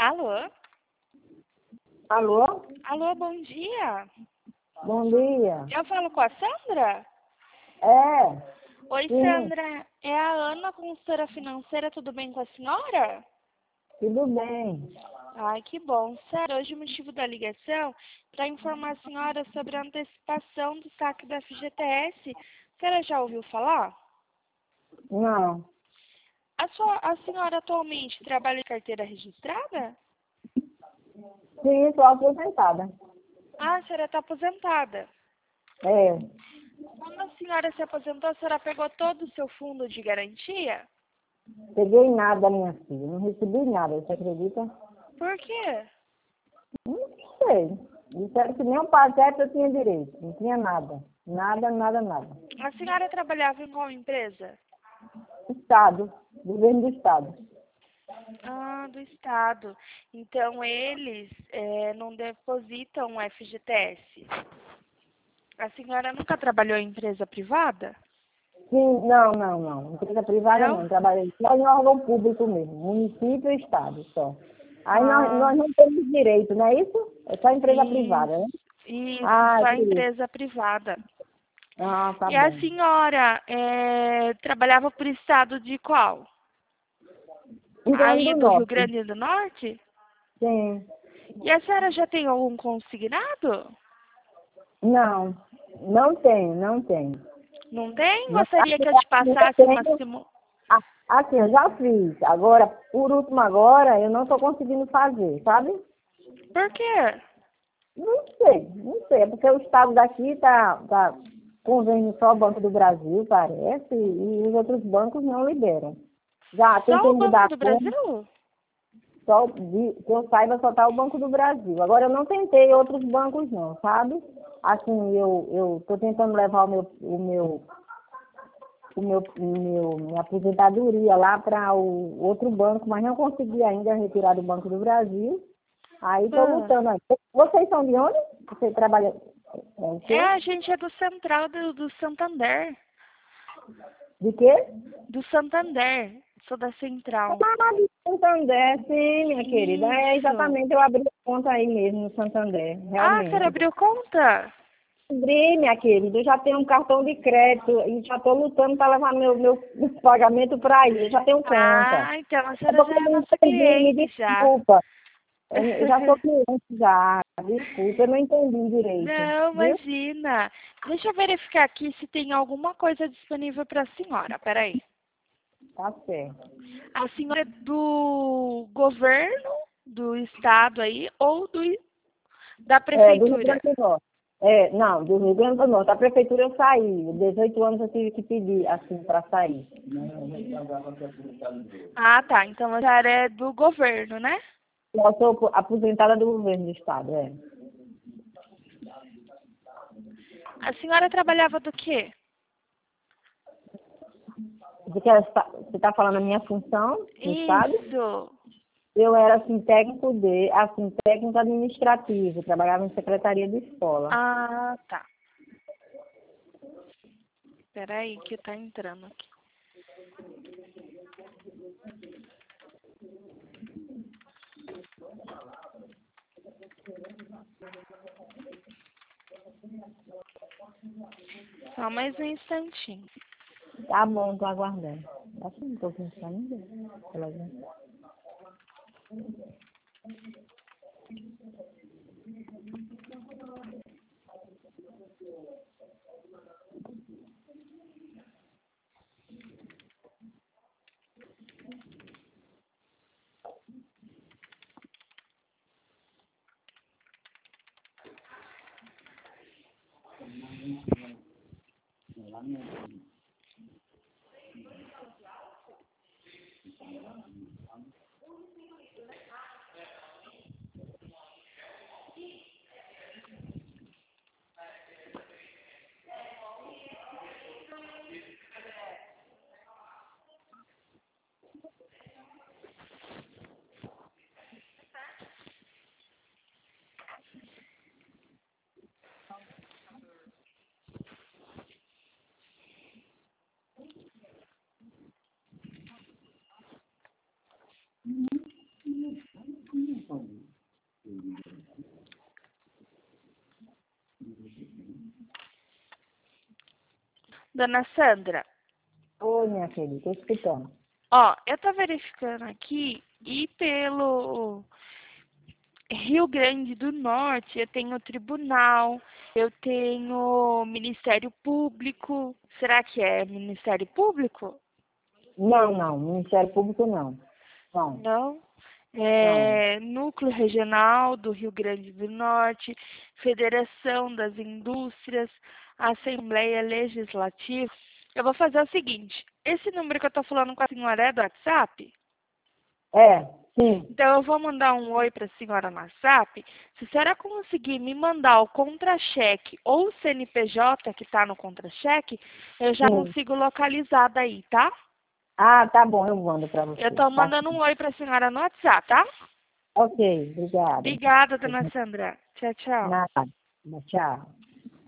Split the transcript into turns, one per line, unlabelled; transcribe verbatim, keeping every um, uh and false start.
Alô?
Alô?
Alô, bom dia.
Bom dia.
Eu falo com a Sandra?
É.
Oi,
Sim.
Sandra. É a Ana, consultora financeira. Tudo bem com a senhora?
Tudo bem.
Ai, que bom. Sandra, hoje o motivo da ligação é para informar a senhora sobre a antecipação do saque da F G T S. A senhora já ouviu falar?
Não.
A, sua, a senhora atualmente trabalha em carteira registrada?
Sim, estou aposentada.
Ah, a senhora está aposentada.
É.
Quando a senhora se aposentou, a senhora pegou todo o seu fundo de garantia?
Peguei nada, minha filha. Não recebi nada, você acredita?
Por quê?
Não sei. Disseram que nem um paquete eu tinha direito. Não tinha nada. Nada, nada, nada.
A senhora trabalhava em qual empresa?
Estado. Governo do Estado.
Ah, do Estado. Então, eles é, não depositam o F G T S. A senhora nunca trabalhou em empresa privada?
Sim, não, não, não. Empresa privada
Não?
não. Trabalhei só em órgão público mesmo. Município e Estado só. Aí nós,
Ah,
nós não temos direito, não é isso? É só empresa privada, né?
isso. Isso,
Ah,
só
por isso.
empresa privada.
Ah, tá
E a
bom.
senhora é, trabalhava por estado de qual?
Rio Grande
Aí
do
do Rio
Norte.
Grande do Norte?
Sim.
E a senhora já tem algum consignado?
Não, não tenho, não tenho.
Não tem?
Não,
Gostaria que eu te
assim, eu
passasse uma
tenho.
simu...
Ah, assim, eu já fiz. Agora, por último agora, eu não estou conseguindo fazer, sabe?
Por quê?
Não sei, não sei. É porque o estado daqui tá, tá convênio só o Banco do Brasil, parece, e os outros bancos não liberam. Já
Só
tentei
o Banco
mudar
do
como,
Brasil?
só, de, que eu saiba, só tá o Banco do Brasil. Agora, eu não tentei outros bancos não, sabe? Assim, eu eu estou tentando levar o meu, o meu, o meu, o meu minha aposentadoria lá para o outro banco, mas não consegui ainda retirar do Banco do Brasil. Aí estou
Ah,
lutando aí. Vocês são de onde? Você trabalha é, o
é,
quê?
a gente é do Central do, do Santander.
De quê?
Do Santander. Sou da Central.
Ah, de Santander, sim, minha querida. É,
Isso.
exatamente, eu abri conta aí mesmo no Santander,
Ah, a senhora
realmente.
abriu conta?
Abri, minha querida, eu já tenho um cartão de crédito e já estou lutando para levar meu, meu pagamento para aí, eu já tenho conta.
Ah, então a
É
senhora
porque
já
eu
é
não
nossa
entendi, me
cliente já.
desculpa. Eu já sou cliente já, desculpa, eu não entendi direito,
Não,
viu?
imagina. Deixa eu verificar aqui se tem alguma coisa disponível para a senhora. Peraí.
Tá certo.
A senhora é do governo, do estado aí, ou do, da
É, do Rio
prefeitura?
Grande do Norte. É, não, do Rio Grande do Norte. A prefeitura eu saí. dezoito anos eu tive que pedir, assim, para sair.
Ah, tá. Então a senhora é do governo, né?
Eu sou aposentada do governo do estado, é.
A senhora trabalhava do quê?
Você está você tá falando a minha função no estado?
Isso.
Eu era, assim, técnico de, assim, técnico administrativo. Trabalhava em secretaria de escola.
Ah, tá. Peraí que tá entrando aqui. Só mais um instantinho.
Tá bom, tô aguardando. Acho que não tô pensando ainda.
Dona Sandra,
Oi, minha filha, estou escutando.
ó, eu tô verificando aqui e pelo Rio Grande do Norte eu tenho tribunal, eu tenho Ministério Público. Será que é Ministério Público?
Não, não, Ministério Público não. Não,
Não.
não.
É, Núcleo Regional do Rio Grande do Norte, Federação das Indústrias, Assembleia Legislativa. Eu vou fazer o seguinte, esse número que eu estou falando com a senhora é do WhatsApp?
É, sim,
Então eu vou mandar um oi para a senhora no WhatsApp. Se a senhora conseguir me mandar o contra-cheque ou o C N P J que está no contra-cheque, eu já
sim.
consigo localizar daí, tá?
Ah, tá bom, eu mando para
Eu
você.
estou
Tá.
mandando um oi para a senhora no WhatsApp, tá?
Ok, obrigada.
Obrigada, dona Sandra. Tchau, tchau.
Nada. Tchau.